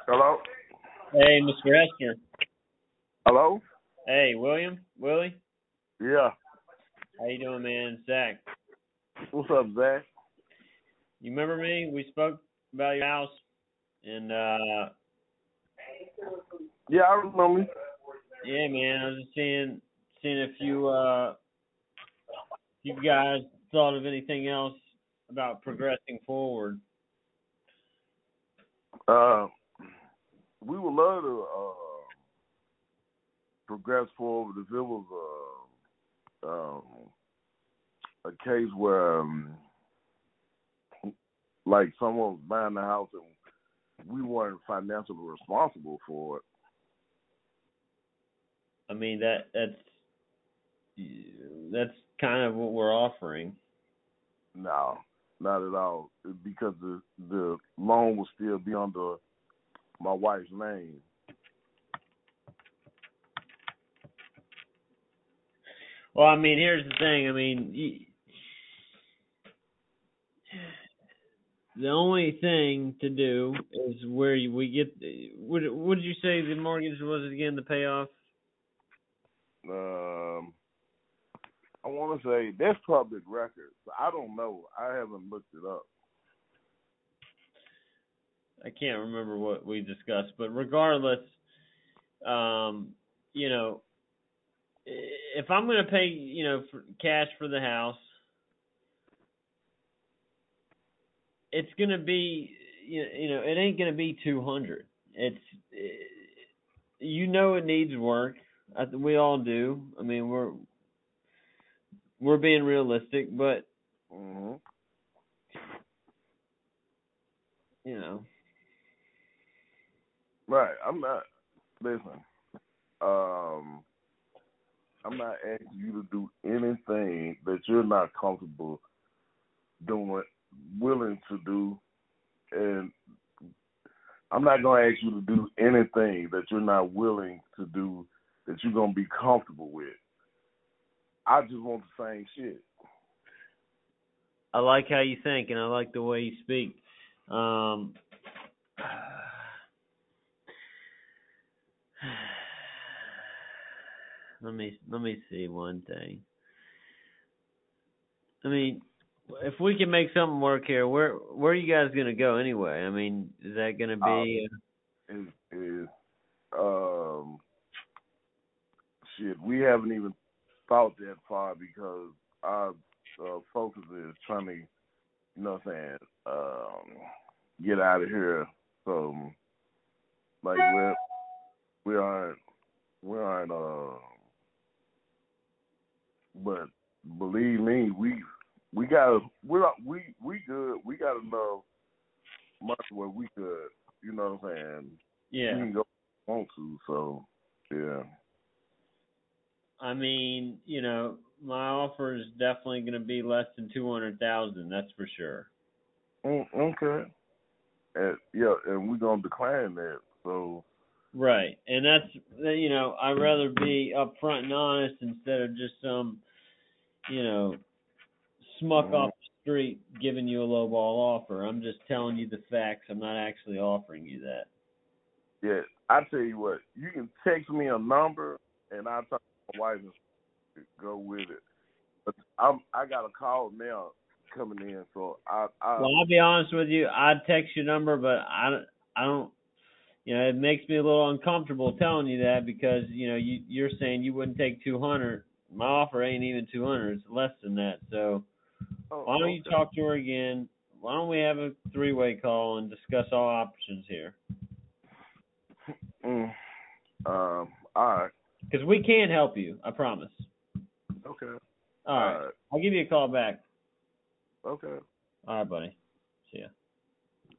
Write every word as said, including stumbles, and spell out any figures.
Hello? Hey, Mister Hester. Hello? Hey, William, Willie. Yeah. How you doing, man? It's Zach. What's up, Zach? You remember me? We spoke about your house, and uh, Yeah, I remember. yeah, man. I was just seeing, seeing if you, uh, you guys thought of anything else about progressing forward. Uh, we would love to uh, progress forward if it was uh, um, a case where, um, like, someone was buying the house and we weren't financially responsible for it. I mean that that's that's kind of what we're offering. No, not at all, because the the loan will still be under my wife's name. Well, I mean, here's the thing. I mean, y- the only thing to do is where you, we get. What, what did you say the mortgage was again? The payoff? Um, I want to say that's public record. I don't know. I haven't looked it up. I can't remember what we discussed, but regardless, um, you know, if I'm going to pay, you know, for cash for the house, it's going to be, you know, it ain't going to be two hundred. It's, you know, it needs work. I, we all do. I mean, we're we're being realistic, but Mm-hmm. you know, Right. I'm not. Listen. Um, I'm not asking you to do anything that you're not comfortable doing, willing to do, and I'm not gonna ask you to do anything that you're not willing to do that you're gonna be comfortable with. I just want the same shit. I like how you think, and I like the way you speak. Um, let me let me see one thing. I mean, if we can make something work here, where where are you guys gonna go anyway? I mean, is that gonna Uh, be? is is um shit. We haven't even thought that far because our uh, focus is trying to, you know what I'm saying, um, get out of here. So, like, we're, we aren't, we aren't, uh, but believe me, we, we got, we're, we, we good. We got enough money where we could, you know what I'm saying, we Yeah, can go if we want to. So, yeah. I mean, you know, my offer is definitely gonna be less than two hundred thousand. That's for sure. Mm, okay. And, yeah, and we're going to decline that. So, Right, and that's you know, I'd rather be upfront and honest instead of just some, you know, smuck mm-hmm. off the street giving you a lowball offer. I'm just telling you the facts. I'm not actually offering you that. Yeah, I tell you what, you can text me a number and I'll talk to my wife and go with it. But I'm I got a call now coming in, so I I Well, I'll be honest with you. I'd text your number, but I, don't- I don't. You know, it makes me a little uncomfortable telling you that because you know you you're saying you wouldn't take two hundred. My offer ain't even two hundred. It's less than that. So oh why don't you okay. talk to her again? Why don't we have a three way call and discuss all options here? Mm, um, all right, Because we can help you. I promise. okay, All all right. right, I'll give you a call back. okay. All right, buddy. See ya.